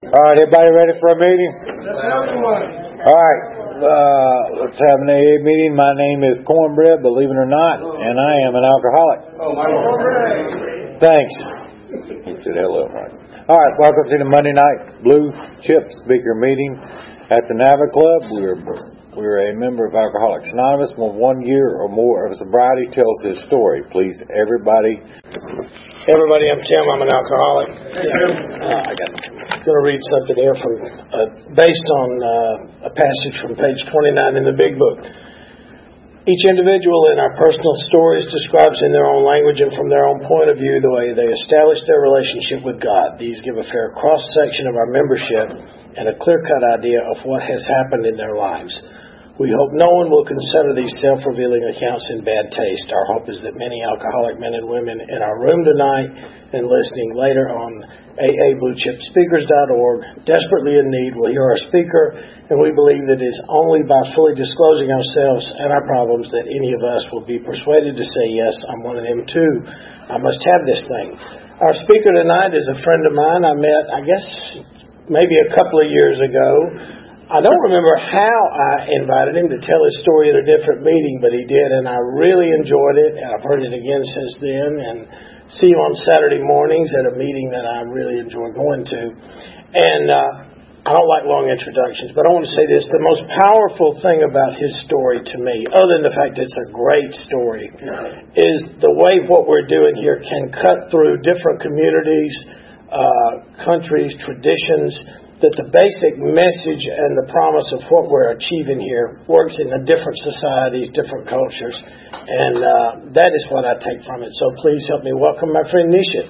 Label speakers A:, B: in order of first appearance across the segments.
A: All right, everybody ready for a meeting? All right, let's have an AA meeting. My name is Cornbread, believe it or not, and I am an alcoholic. Thanks. He said hello. All right, welcome to the Monday night Blue Chip Speaker meeting at the Nava Club. We're a member of Alcoholics Anonymous. When 1 year or more of sobriety tells his story. Please, everybody.
B: Everybody, I'm Tim. I'm an alcoholic. I'm going to read something here from based on a passage from page 29 in the Big Book. Each individual in our personal stories describes in their own language and from their own point of view the way they establish their relationship with God. These give a fair cross-section of our membership and a clear-cut idea of what has happened in their lives. We hope no one will consider these self-revealing accounts in bad taste. Our hope is that many alcoholic men and women in our room tonight and listening later on aabluechipspeakers.org, desperately in need, will hear our speaker, and we believe that it is only by fully disclosing ourselves and our problems that any of us will be persuaded to say, yes, I'm one of them too. I must have this thing. Our speaker tonight is a friend of mine I met, I guess, maybe a couple of years ago. I don't remember how I invited him to tell his story at a different meeting, but he did, and I really enjoyed it, and I've heard it again since then, and see him on Saturday mornings at a meeting that I really enjoy going to. And I don't like long introductions, but I want to say this. The most powerful thing about his story to me, other than the fact that it's a great story, is the way what we're doing here can cut through different communities, countries, traditions, that the basic message and the promise of what we're achieving here works in the different societies, different cultures, and that is what I take from it. So please help me welcome my friend Nisha.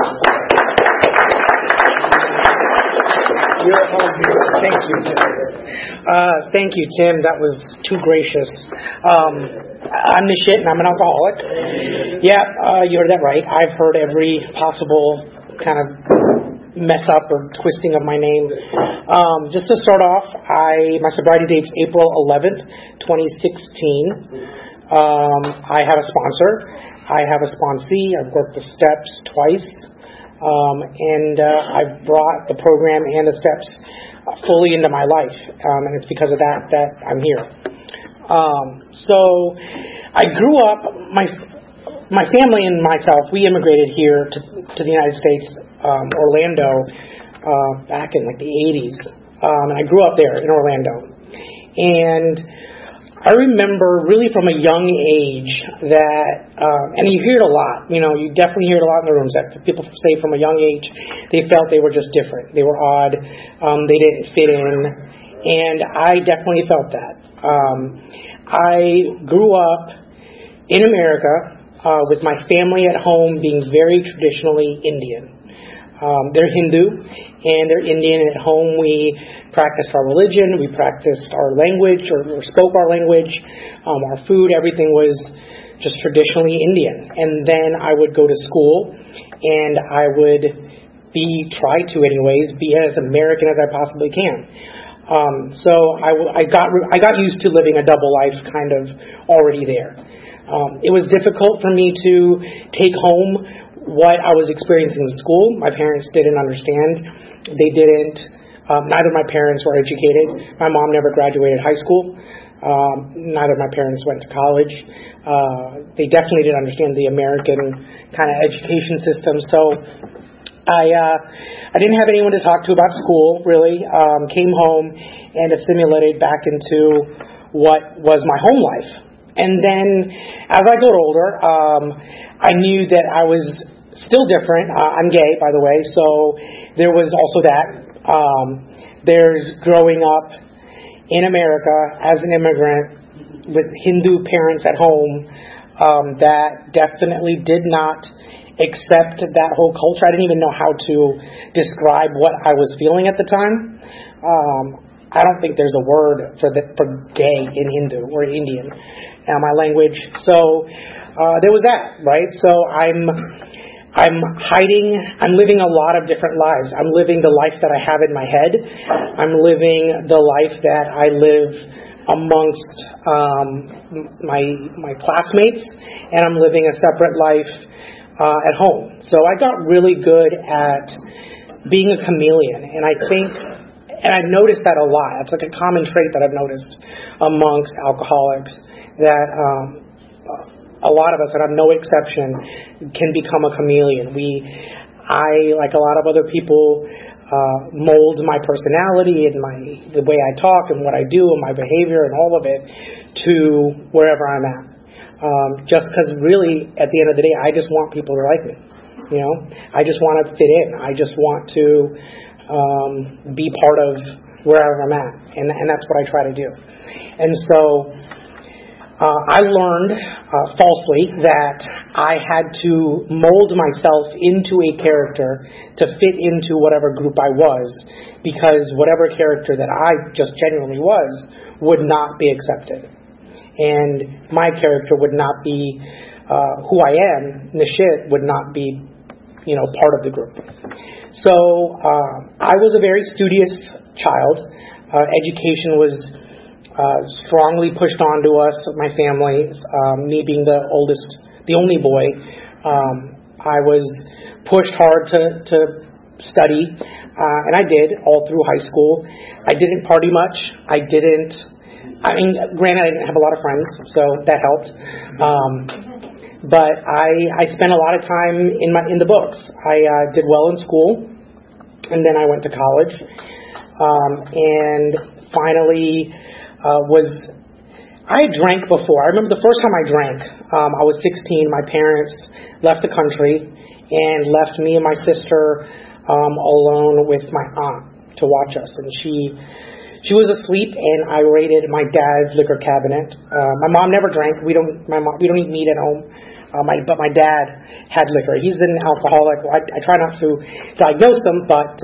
C: You're home here. Thank you. Thank you, Tim. That was too gracious. I'm Nishit, and I'm an alcoholic. Yeah, you heard that right. I've heard every possible kind of mess up or twisting of my name. Just to start off, my sobriety date's April 11th, 2016. I have a sponsor. I have a sponsee. I've worked the steps twice. And I've brought the program and the steps fully into my life. And it's because of that I'm here. So I grew up, my family and myself, we immigrated here to the United States, Orlando, back in like the 80s. And I grew up there in Orlando. And I remember really from a young age that, and you hear it a lot, you definitely hear it a lot in the rooms, that people say from a young age they felt they were just different. They were odd. They didn't fit in. And I definitely felt that. I grew up in America with my family at home being very traditionally Indian. They're Hindu and they're Indian. At home we practiced our religion, we practiced our language or spoke our language, our food, everything was just traditionally Indian. And then I would go to school and I would try to be as American as I possibly can. So I got used to living a double life kind of already there. It was difficult for me to take home what I was experiencing in school. My parents didn't understand. They didn't. Neither of my parents were educated. My mom never graduated high school. Neither of my parents went to college. They definitely didn't understand the American kind of education system. So I didn't have anyone to talk to about school, really. Came home and assimilated back into what was my home life. And then as I got older, I knew that I was still different. I'm gay, by the way, so there was also that. There's growing up in America as an immigrant with Hindu parents at home that definitely did not accept that whole culture. I didn't even know how to describe what I was feeling at the time. I don't think there's a word for gay in Hindu or Indian in my language. So there was that, right? So I'm hiding. I'm living a lot of different lives. I'm living the life that I have in my head. I'm living the life that I live amongst my classmates, and I'm living a separate life at home. So I got really good at being a chameleon. And I think, and I've noticed that a lot. It's like a common trait that I've noticed amongst alcoholics, that a lot of us, and I'm no exception, can become a chameleon. I, like a lot of other people, mold my personality and the way I talk and what I do and my behavior and all of it to wherever I'm at. Just because really, at the end of the day, I just want people to like me. I just want to fit in. I just want to be part of wherever I'm at, and that's what I try to do. And so I learned falsely that I had to mold myself into a character to fit into whatever group I was, because whatever character that I just genuinely was would not be accepted. And my character would not be who I am. Nishit would not be, part of the group. So I was a very studious child. Education was strongly pushed onto us, my family. Me being the oldest, the only boy, I was pushed hard to study, and I did all through high school. I didn't party much. Granted, I didn't have a lot of friends, so that helped. But I spent a lot of time in the books. I did well in school, and then I went to college, and finally I had drank before. I remember the first time I drank. I was 16. My parents left the country and left me and my sister alone with my aunt to watch us, and She was asleep, and I raided my dad's liquor cabinet. My mom never drank. We don't eat meat at home. But my dad had liquor. He's an alcoholic. I try not to diagnose him, but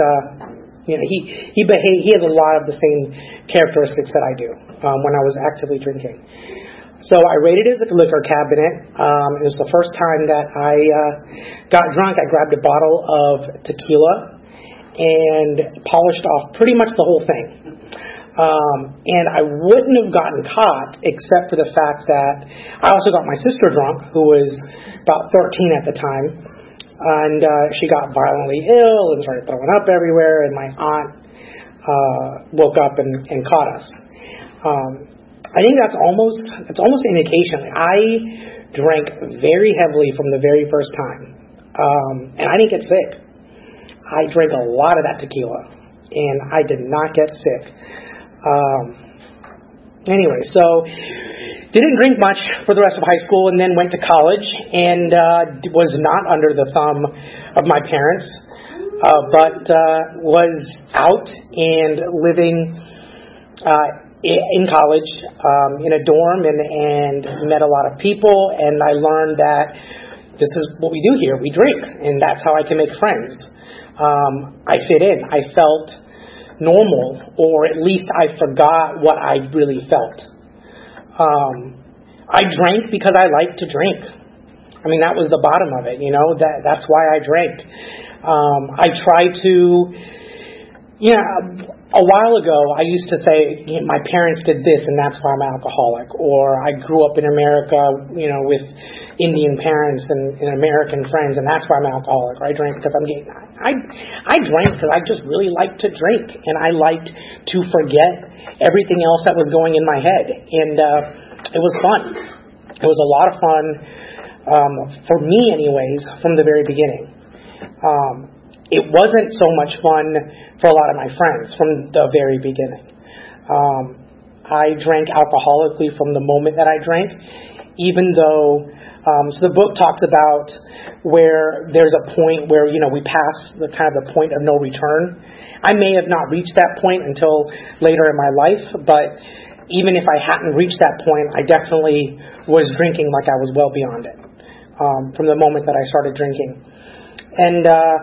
C: he has a lot of the same characteristics that I do when I was actively drinking. So I raided his liquor cabinet. It was the first time that I got drunk. I grabbed a bottle of tequila and polished off pretty much the whole thing. And I wouldn't have gotten caught except for the fact that I also got my sister drunk, who was about 13 at the time, and she got violently ill and started throwing up everywhere, and my aunt woke up and caught us. I think that's almost an indication. I drank very heavily from the very first time, and I didn't get sick. I drank a lot of that tequila, and I did not get sick. Anyway, so didn't drink much for the rest of high school, and then went to college, and was not under the thumb of my parents, but was out and living in college in a dorm, and met a lot of people, and I learned that this is what we do here. We drink, and that's how I can make friends. I fit in. I felt normal, or at least I forgot what I really felt. I drank because I liked to drink. That was the bottom of it, that's why I drank. I tried to, a while ago, I used to say, my parents did this and that's why I'm an alcoholic. Or I grew up in America, with Indian parents and American friends, and that's why I'm an alcoholic. Or I drank because I'm gay. I drank because I just really liked to drink, and I liked to forget everything else that was going in my head. And it was fun. It was a lot of fun, for me anyways, from the very beginning. It wasn't so much fun for a lot of my friends from the very beginning. I drank alcoholically from the moment that I drank, even though, so the book talks about where there's a point where, we pass the kind of the point of no return. I may have not reached that point until later in my life, but even if I hadn't reached that point, I definitely was drinking like I was well beyond it, from the moment that I started drinking. And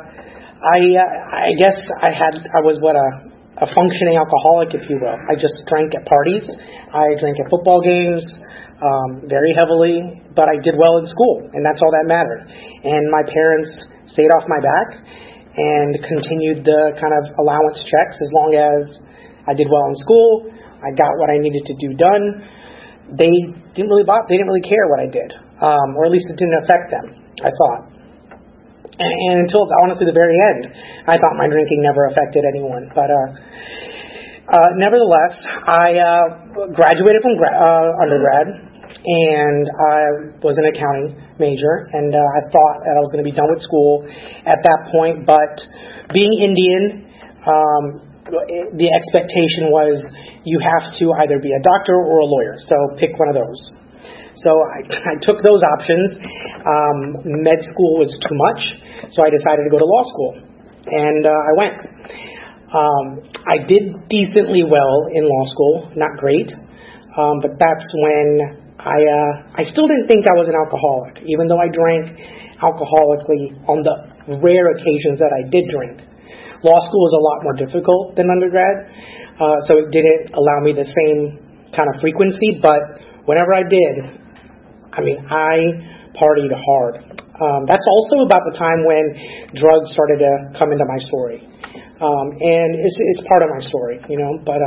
C: I guess I was a functioning alcoholic, if you will. I just drank at parties. I drank at football games, very heavily, but I did well in school, and that's all that mattered. And my parents stayed off my back and continued the kind of allowance checks as long as I did well in school. I got what I needed to do done. They didn't really care what I did, or at least it didn't affect them, I thought. And until, honestly, the very end, I thought my drinking never affected anyone. But nevertheless, I graduated from undergrad, and I was an accounting major, and I thought that I was going to be done with school at that point. But being Indian, the expectation was you have to either be a doctor or a lawyer, so pick one of those. So I took those options. Med school was too much, so I decided to go to law school, and I went. I did decently well in law school, not great, but that's when I still didn't think I was an alcoholic, even though I drank alcoholically on the rare occasions that I did drink. Law school was a lot more difficult than undergrad, so it didn't allow me the same kind of frequency, but whenever I did, I partied hard. That's also about the time when drugs started to come into my story. And it's part of my story, but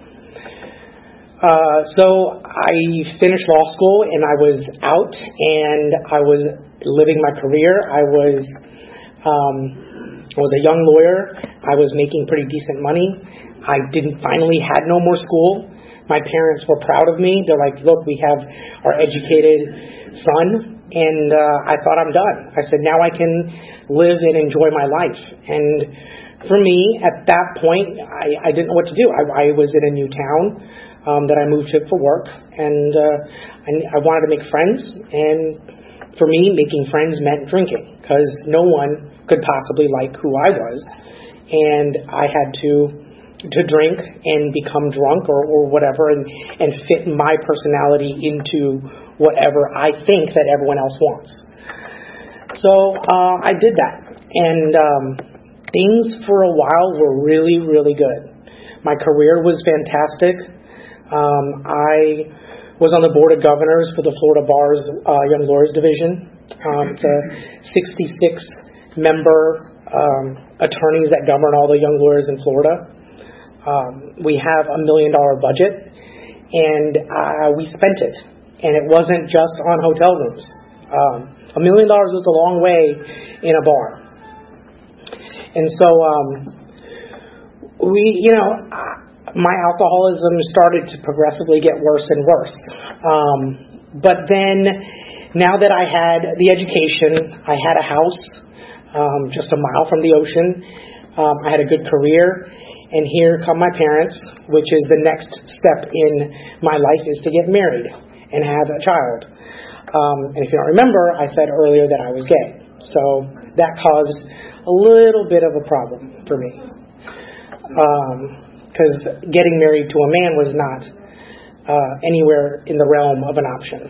C: so I finished law school and I was out and I was living my career. I was a young lawyer. I was making pretty decent money. I finally had no more school. My parents were proud of me. They're like, look, we have our educated son, and I thought, I'm done. I said, now I can live and enjoy my life. And for me, at that point, I didn't know what to do. I was in a new town that I moved to for work, and I wanted to make friends. And for me, making friends meant drinking, because no one could possibly like who I was. And I had to drink and become drunk or whatever and fit my personality into whatever I think that everyone else wants. So I did that, and things for a while were really, really good. My career was fantastic. I was on the board of governors for the Florida Bar's Young Lawyers Division. It's a 66-member attorneys that govern all the young lawyers in Florida. We have $1 million budget, and we spent it. And it wasn't just on hotel rooms. $1 million was a long way in a bar. And so my alcoholism started to progressively get worse and worse. But then, now that I had the education, I had a house just a mile from the ocean. I had a good career. And here come my parents, which is the next step in my life, is to get married and have a child. And if you don't remember, I said earlier that I was gay. So that caused a little bit of a problem for me. Because getting married to a man was not anywhere in the realm of an option.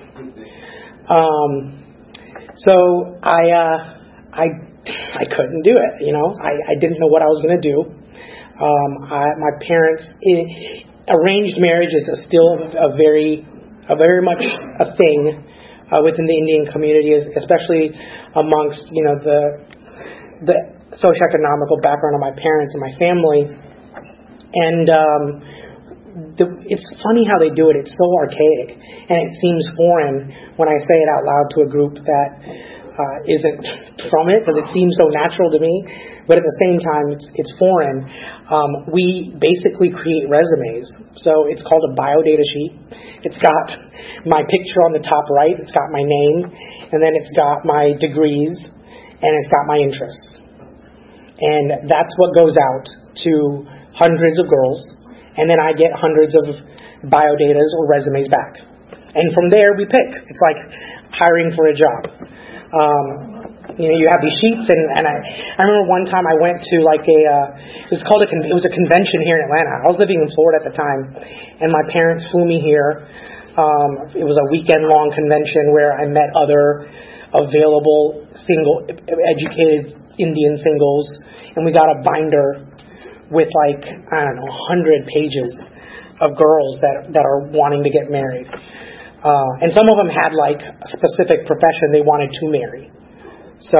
C: So I couldn't do it. I didn't know what I was going to do. My parents, arranged marriage is still a very much a thing within the Indian community, especially amongst the socioeconomical background of my parents and my family. And it's funny how they do it. It's so archaic, and it seems foreign when I say it out loud to a group that isn't from it, because it seems so natural to me. But at the same time, it's foreign. We basically create resumes. So it's called a biodata sheet. It's got my picture on the top right. It's got my name. And then it's got my degrees. And it's got my interests. And that's what goes out to hundreds of girls. And then I get hundreds of biodatas or resumes back. And from there, we pick. It's like hiring for a job. You have these sheets, and I remember one time I went to it was a convention here in Atlanta. I was living in Florida at the time, and my parents flew me here. It was a weekend-long convention where I met other available educated Indian singles, and we got a binder with 100 pages of girls that are wanting to get married. And some of them had a specific profession they wanted to marry. So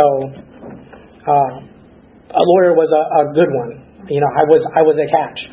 C: a lawyer was a good one. I was a catch.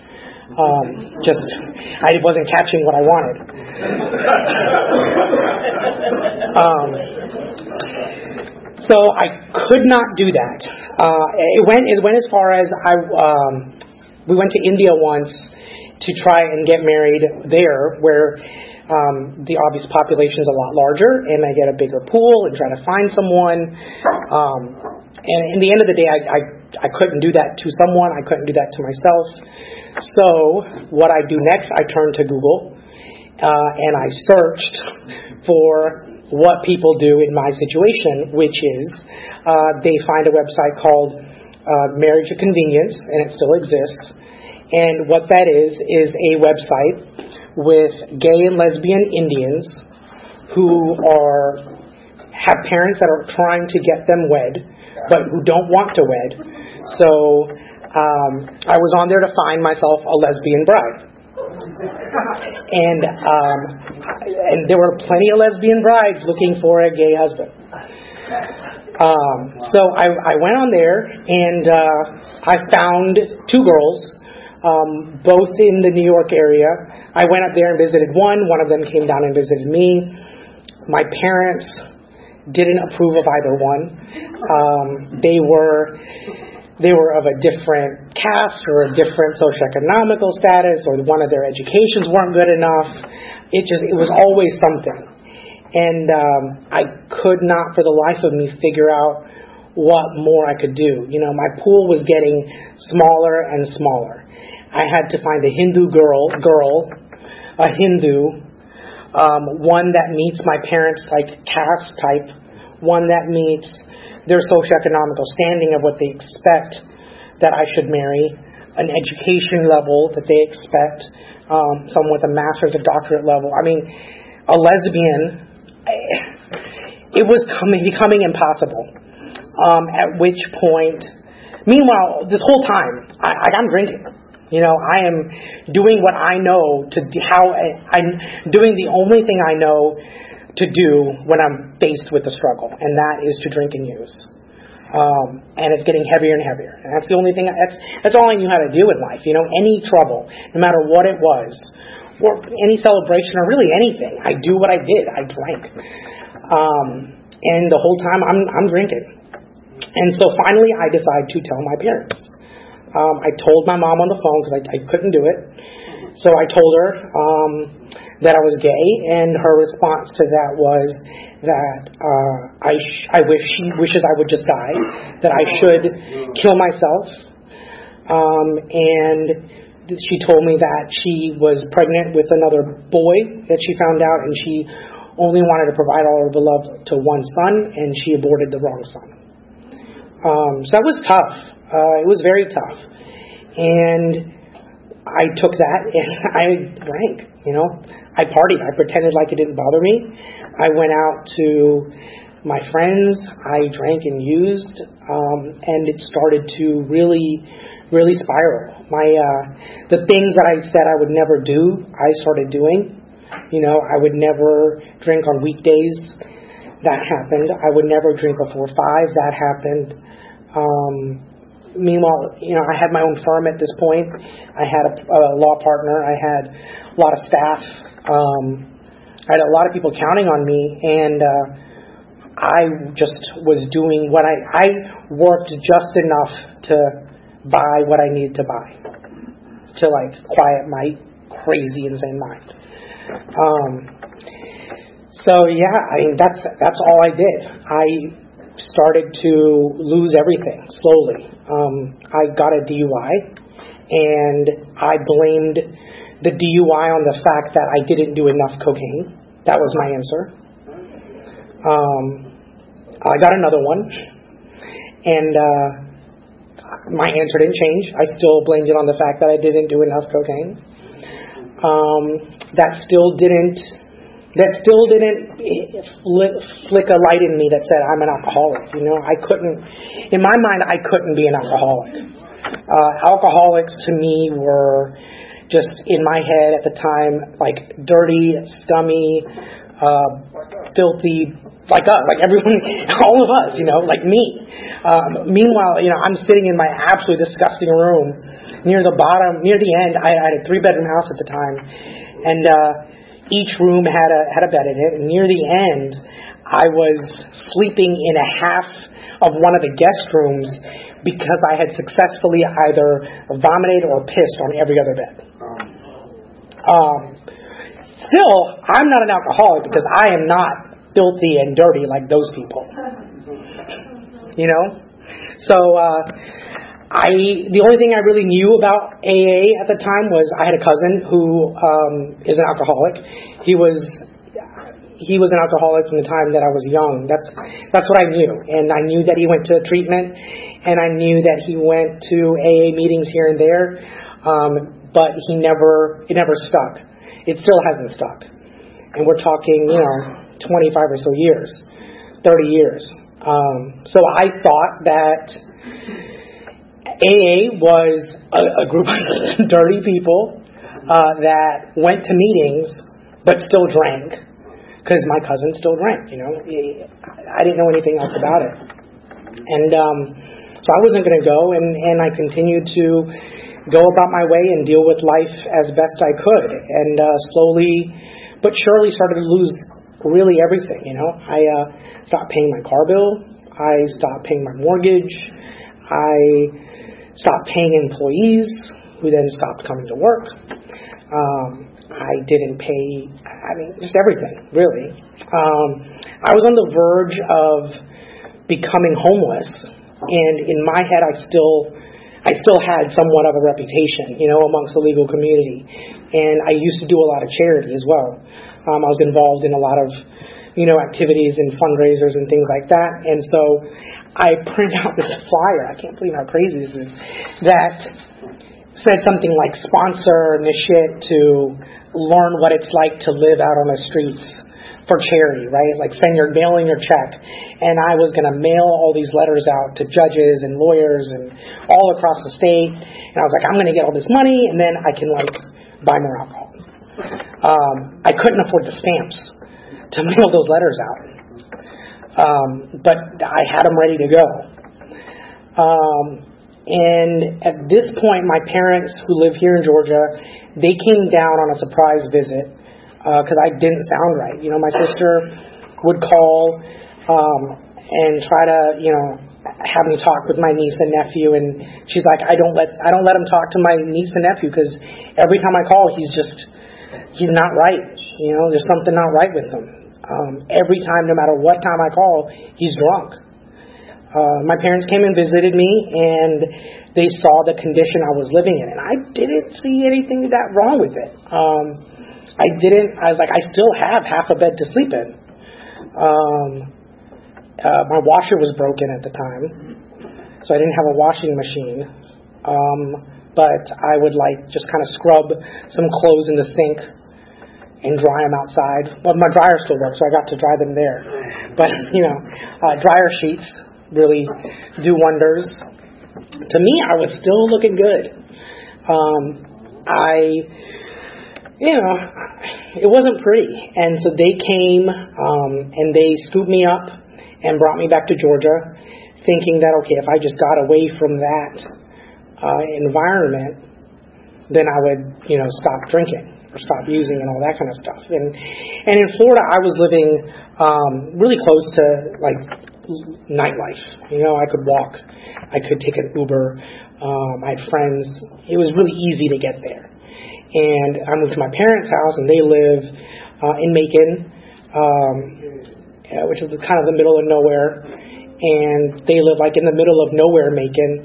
C: I wasn't catching what I wanted. So I could not do that. It went as far as we went to India once to try and get married there, where the obvious population is a lot larger, and I get a bigger pool and try to find someone. And in the end of the day, I couldn't do that to someone. I couldn't do that to myself. So what I do next, I turned to Google, and I searched for what people do in my situation, which is they find a website called Marriage of Convenience, and it still exists. And what that is a website with gay and lesbian Indians who have parents that are trying to get them wed, but who don't want to wed. So I was on there to find myself a lesbian bride. And there were plenty of lesbian brides looking for a gay husband. So I went on there, and I found two girls, both in the New York area. I went up there and visited one. One of them came down and visited me. My parents didn't approve of either one. They were of a different caste or a different socioeconomical status, or one of their educations weren't good enough. It was always something. And I could not for the life of me figure out what more I could do. My pool was getting smaller and smaller. I had to find a Hindu girl, a Hindu, one that meets my parents' caste type, one that meets their socioeconomical standing of what they expect that I should marry, an education level that they expect, someone with a master's or doctorate level. I mean, a lesbian, it was becoming impossible. At which point, meanwhile, this whole time, I'm drinking. I am doing what I know I'm doing the only thing I know to do when I'm faced with the struggle, and that is to drink and use. And it's getting heavier and heavier. And that's the only thing, that's all I knew how to do in life. Any trouble, no matter what it was, or any celebration, or really anything, I do what I did. I drank. And the whole time I'm drinking. And so finally I decided to tell my parents. I told my mom on the phone because I couldn't do it. So I told her that I was gay, and her response to that was that she wishes I would just die, that I should kill myself. And she told me that she was pregnant with another boy that she found out, and she only wanted to provide all of the love to one son, and she aborted the wrong son. So that was tough. It was very tough. And I took that and I drank, I partied. I pretended like it didn't bother me. I went out to my friends. I drank and used, and it started to really, really spiral. The things that I said I would never do, I started doing. I would never drink on weekdays. That happened. I would never drink before 5. That happened. Meanwhile, I had my own firm at this point. I had a law partner. I had a lot of staff. I had a lot of people counting on me, and I just was doing what I worked just enough to buy what I needed to buy to quiet my crazy, insane mind. So yeah, that's all I did. I started to lose everything slowly. I got a DUI, and I blamed the DUI on the fact that I didn't do enough cocaine. That was my answer. I got another one, and my answer didn't change. I still blamed it on the fact that I didn't do enough cocaine. That still didn't flick a light in me that said I'm an alcoholic. I couldn't, in my mind, I couldn't be an alcoholic. Alcoholics to me were just in my head at the time dirty, scummy, filthy, like us, like everyone, all of us, like me. Meanwhile, I'm sitting in my absolutely disgusting room near the end. I had a 3-bedroom house at the time, and each room had a bed in it, and near the end, I was sleeping in a half of one of the guest rooms because I had successfully either vomited or pissed on every other bed. Still, I'm not an alcoholic because I am not filthy and dirty like those people. You know? So, the only thing I really knew about AA at the time was I had a cousin who is an alcoholic. He was an alcoholic from the time that I was young. That's what I knew. And I knew that he went to treatment, and I knew that he went to AA meetings here and there, but it never stuck. It still hasn't stuck. And we're talking, 25 or so years, 30 years. So I thought that AA was a group of dirty people that went to meetings but still drank, because my cousin still drank. I didn't know anything else about it, and so I wasn't going to go, and I continued to go about my way and deal with life as best I could, and slowly but surely started to lose really everything. I stopped paying my car bill, I stopped paying my mortgage, I stopped paying employees who then stopped coming to work. I didn't pay, just everything, really. I was on the verge of becoming homeless, and in my head I still had somewhat of a reputation, amongst the legal community. And I used to do a lot of charity as well. I was involved in a lot of, activities and fundraisers and things like that. And so I printed out this flyer, I can't believe how crazy this is, that said something like sponsor this shit to learn what it's like to live out on the streets for charity, right? Like mailing your check. And I was going to mail all these letters out to judges and lawyers and all across the state. And I was like, I'm going to get all this money and then I can buy more alcohol. I couldn't afford the stamps to mail those letters out. But I had them ready to go. And at this point, my parents, who live here in Georgia, they came down on a surprise visit because I didn't sound right. My sister would call and try to, have me talk with my niece and nephew, and she's like, I don't let him talk to my niece and nephew because every time I call, he's not right. There's something not right with him. Every time, no matter what time I call, he's drunk. My parents came and visited me, and they saw the condition I was living in, and I didn't see anything that wrong with it. I was like, I still have half a bed to sleep in. My washer was broken at the time, so I didn't have a washing machine. But I would just kind of scrub some clothes in the sink and dry them outside. Well, my dryer still works, so I got to dry them there. But, dryer sheets really do wonders. To me, I was still looking good. It wasn't pretty. And so they came and they scooped me up and brought me back to Georgia, thinking that, okay, if I just got away from that environment, then I would, stop drinking or stop using and all that kind of stuff. And in Florida, I was living really close to nightlife. I could walk, I could take an Uber, I had friends. It was really easy to get there. And I moved to my parents' house, and they live in Macon, which is kind of the middle of nowhere. And they live in the middle of nowhere, Macon,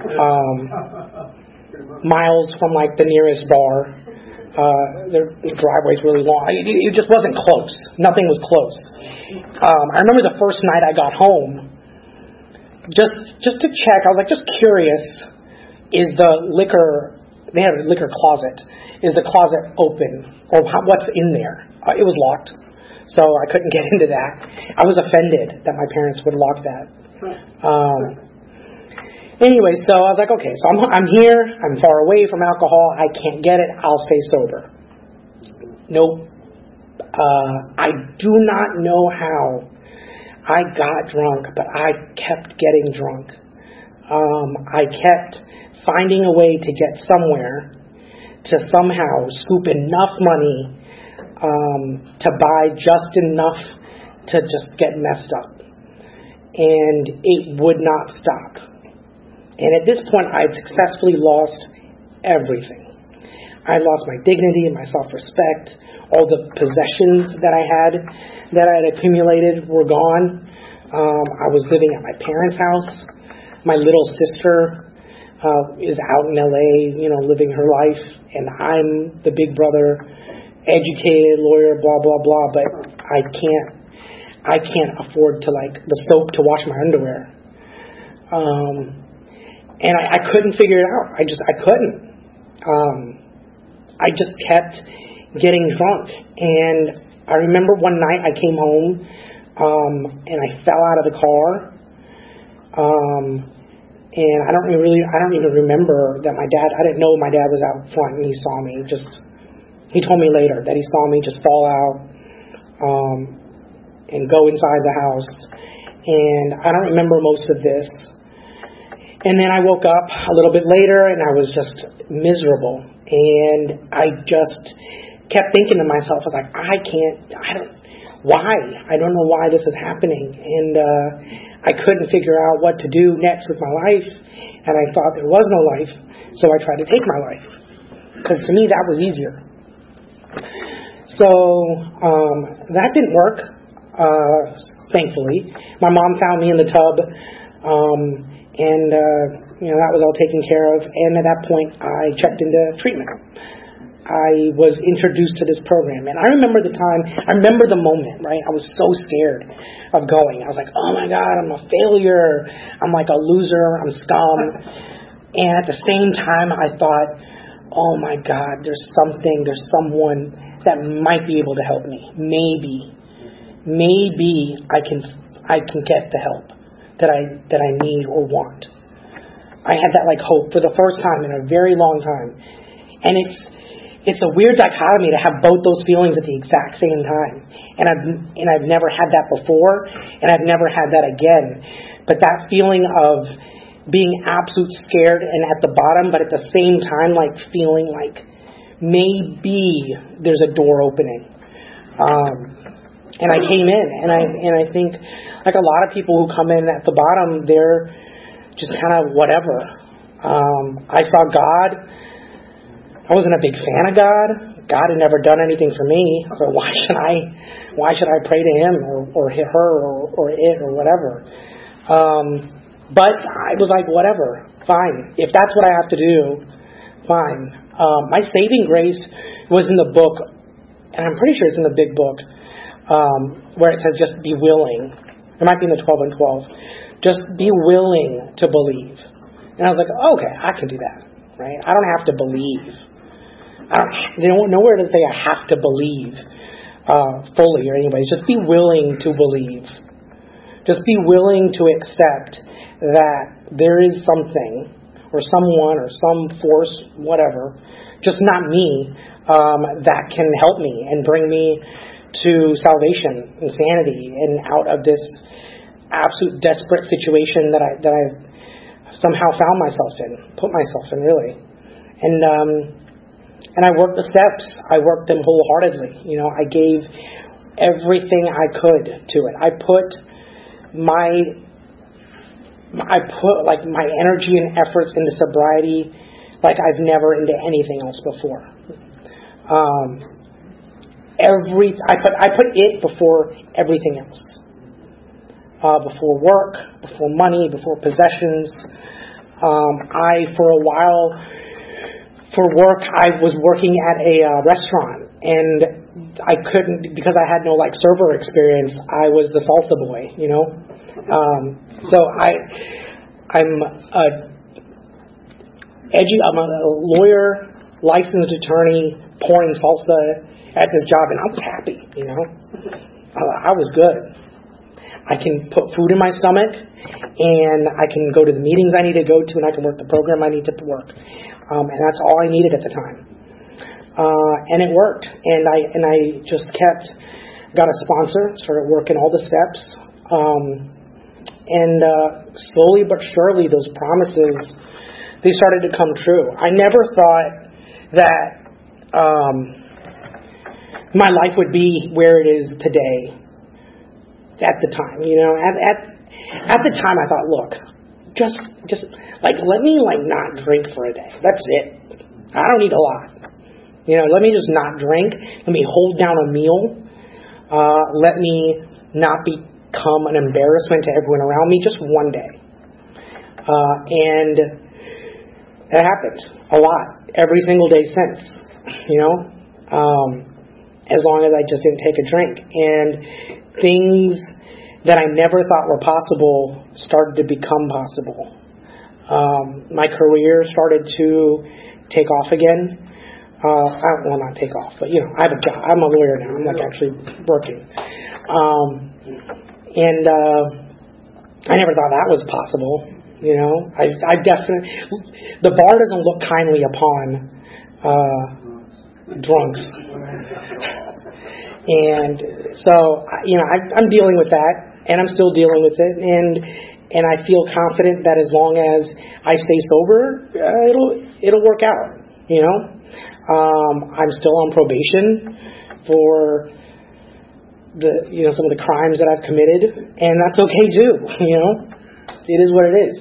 C: miles from the nearest bar. Their driveway's really long. It just wasn't close. Nothing was close. I remember the first night I got home, just to check, I was just curious, is the liquor, they had a liquor closet, is the closet open, or what's in there? It was locked, so I couldn't get into that. I was offended that my parents would lock that. Anyway, so I was like, okay, so I'm here, I'm far away from alcohol, I can't get it, I'll stay sober. Nope. I do not know how I got drunk, but I kept getting drunk. I kept finding a way to get somewhere to somehow scoop enough money to buy just enough to just get messed up. And it would not stop. And at this point, I had successfully lost everything. I lost my dignity and my self-respect. All the possessions that I had accumulated were gone. I was living at my parents' house. My little sister is out in LA, living her life, and I'm the big brother, educated lawyer, blah blah blah. But I can't afford to the soap to wash my underwear. And I couldn't figure it out. I couldn't. I just kept getting drunk. And I remember one night I came home, and I fell out of the car. And I don't even remember that I didn't know my dad was out front and he saw me. He told me later that he saw me just fall out, and go inside the house. And I don't remember most of this. And then I woke up a little bit later and I was just miserable. And I just kept thinking to myself, I was like, why? I don't know why this is happening. And I couldn't figure out what to do next with my life. And I thought there was no life. So I tried to take my life. Because to me that was easier. So that didn't work, thankfully. My mom found me in the tub. And that was all taken care of. And at that point, I checked into treatment. I was introduced to this program. And I remember the moment, right? I was so scared of going. I was like, oh my God, I'm a failure. I'm like a loser. I'm scum. And at the same time, I thought, oh my God, there's someone that might be able to help me. Maybe I can get the help that I need or want. I had that hope for the first time in a very long time. And it's a weird dichotomy to have both those feelings at the exact same time. And I've never had that before, and I've never had that again. But that feeling of being absolute scared and at the bottom, but at the same time feeling like maybe there's a door opening. And I came in, and I think a lot of people who come in at the bottom, they're just kind of whatever. I saw God. I wasn't a big fan of God. God had never done anything for me, so why should I pray to Him or her or it or whatever? But I was like, whatever, fine. If that's what I have to do, fine. My saving grace was in the book, and I'm pretty sure it's in the big book, where it says just be willing. It might be in the 12 and 12. Just be willing to believe. And I was like, okay, I can do that, right? I don't have to believe. Nowhere does it say I have to believe fully or anyways. Just be willing to believe. Just be willing to accept that there is something or someone or some force, whatever, just not me, that can help me and bring me to salvation and sanity and out of this absolute desperate situation that I've somehow found myself in, put myself in, really. And I worked the steps. I worked them wholeheartedly. I gave everything I could to it. I put my energy and efforts into sobriety like I've never into anything else before. I put it before everything else. Before work, before money, before possessions. For a while, for work, I was working at a restaurant, and I couldn't, because I had no server experience, I was the salsa boy, So I'm a lawyer, licensed attorney, pouring salsa at this job, and I was happy, I was good. I can put food in my stomach, and I can go to the meetings I need to go to, and I can work the program I need to work. And that's all I needed at the time. And it worked. And I just got a sponsor, started working all the steps. And slowly but surely, those promises, they started to come true. I never thought that my life would be where it is today. at the time. You know, at the time I thought, look, just like let me like not drink for a day. That's it. I don't need a lot. You know, let me just not drink. Let me hold down a meal. Let me not become an embarrassment to everyone around me. Just one day. And it happened a lot. Every single day since. You know, as long as I just didn't take a drink. And things that I never thought were possible started to become possible. My career started to take off again. Well, not take off, but, you know, I have a job. I'm a lawyer now. I'm, like, actually working. And I never thought that was possible, you know. I definitely... The bar doesn't look kindly upon drunks. And so, you know, I'm dealing with that, and I'm still dealing with it, and I feel confident that as long as I stay sober, it'll work out, you know. I'm still on probation for some of the crimes that I've committed, and that's okay too. You know, it is what it is.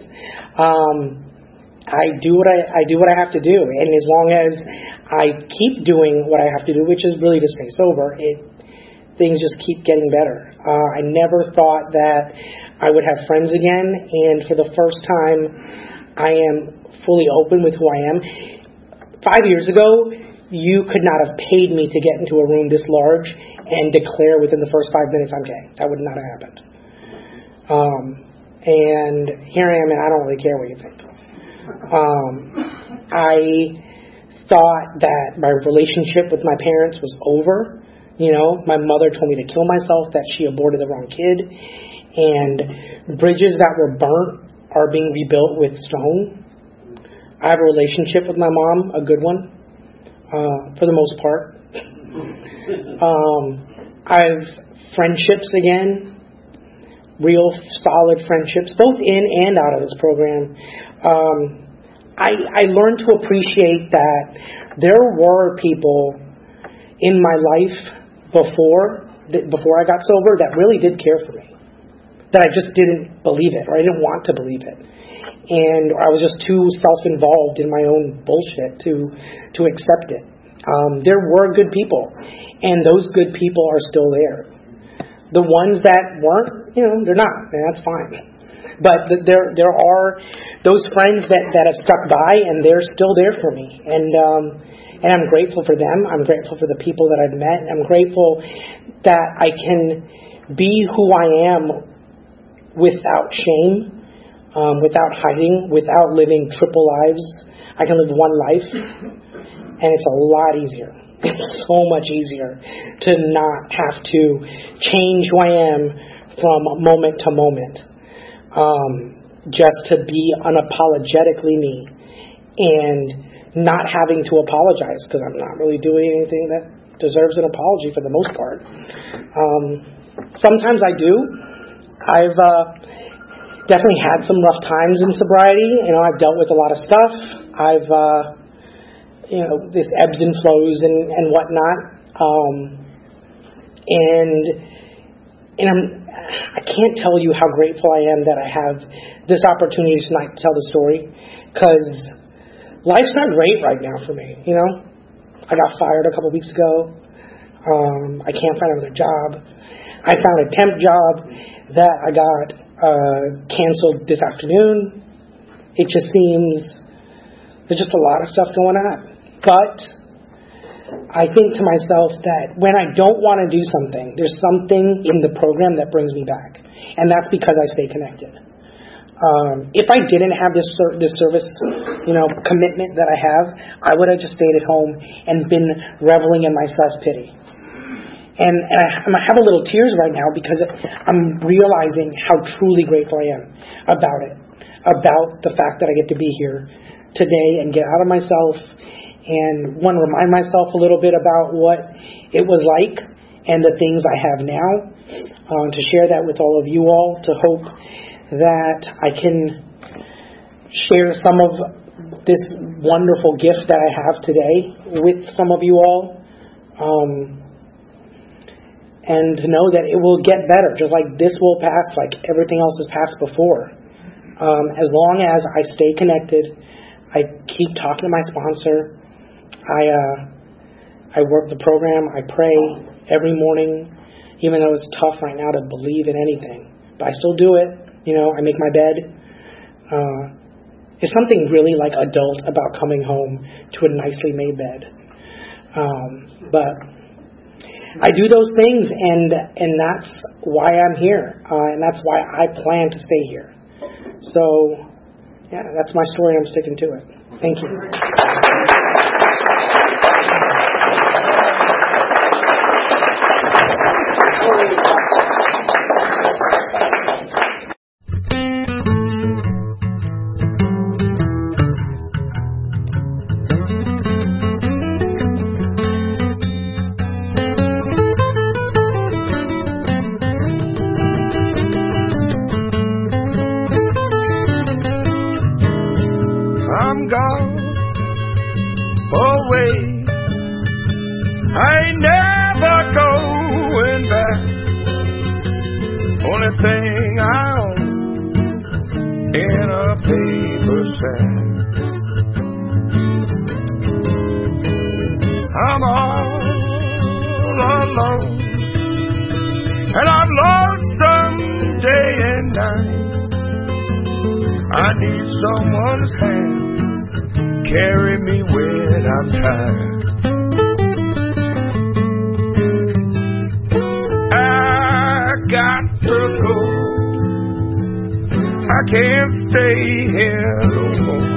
C: I do what I have to do, and as long as I keep doing what I have to do, which is really to stay sober, things just keep getting better. I never thought that I would have friends again, and for the first time, I am fully open with who I am. 5 years ago, you could not have paid me to get into a room this large and declare within the first 5 minutes I'm gay. That would not have happened. And here I am, and I don't really care what you think. I thought that my relationship with my parents was over. You know, my mother told me to kill myself, that she aborted the wrong kid. And bridges that were burnt are being rebuilt with stone. I have a relationship with my mom, a good one, for the most part. I have friendships again, real solid friendships, both in and out of this program. I learned to appreciate that there were people in my life before I got sober that really did care for me, that I just didn't believe it, or I didn't want to believe it. And I was just too self-involved in my own bullshit to accept it. There were good people, and those good people are still there. The ones that weren't, you know, they're not, and that's fine. But there are those friends that have stuck by, and they're still there for me. And I'm grateful for them. I'm grateful for the people that I've met. I'm grateful that I can be who I am without shame. Without hiding, without living triple lives. I can live one life, and it's a lot easier. It's so much easier to not have to change who I am from moment to moment. Just to be unapologetically me, and not having to apologize, because I'm not really doing anything that deserves an apology for the most part. Sometimes I do. I've definitely had some rough times in sobriety. You know, I've dealt with a lot of stuff. I've, this ebbs and flows and whatnot. I can't tell you how grateful I am that I have this opportunity tonight to tell the story, because life's not great right now for me. You know, I got fired a couple weeks ago. I can't find another job. I found a temp job that I got canceled this afternoon. It just seems there's just a lot of stuff going on. But I think to myself that when I don't want to do something, there's something in the program that brings me back, and that's because I stay connected. If I didn't have this service, commitment that I have, I would have just stayed at home and been reveling in my self-pity. And I have a little tears right now because I'm realizing how truly grateful I am about it, about the fact that I get to be here today and get out of myself and remind myself a little bit about what it was like and the things I have now, to share that with all of you all, to hope that I can share some of this wonderful gift that I have today with some of you all. and to know that it will get better, just like this will pass, like everything else has passed before. As long as I stay connected, I keep talking to my sponsor, I work the program, I pray every morning, even though it's tough right now to believe in anything. But I still do it. I make my bed. There's something really like adult about coming home to a nicely made bed. But I do those things, and that's why I'm here, and that's why I plan to stay here. So, yeah, that's my story. I'm sticking to it. Thank you.
D: I'm gone away. I ain't never going back. Only thing I own in a paper sack. I'm all alone, and I'm lonesome day and night. I need someone's hand, carry me when I'm tired. I got to go, I can't stay here no more.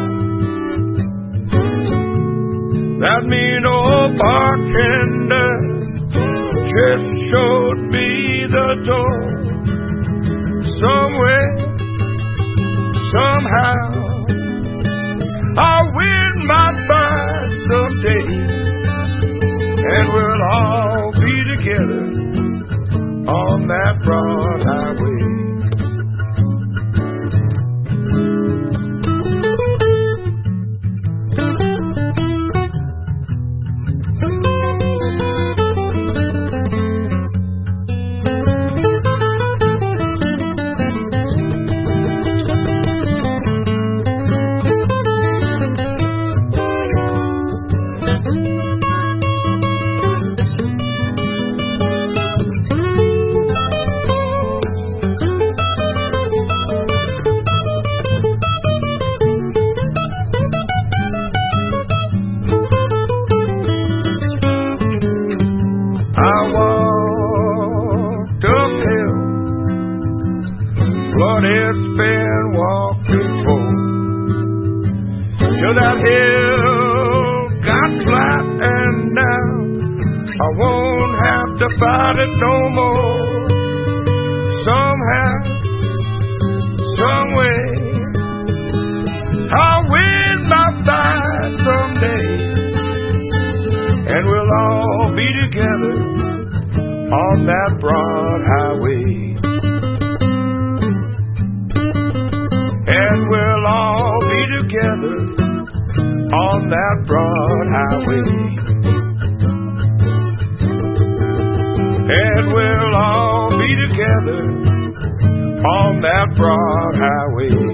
D: That mean old bartender just showed me the door. Somewhere, somehow, I'll win my fight someday, and we'll all be together on that broad highway. Lord, it's been walking for till that hill got flat, and now I won't have to fight it no more. Somehow, someway, I'll win my fight someday, and we'll all be together on that broad highway. And we'll all be together on that broad highway. And we'll all be together on that broad highway.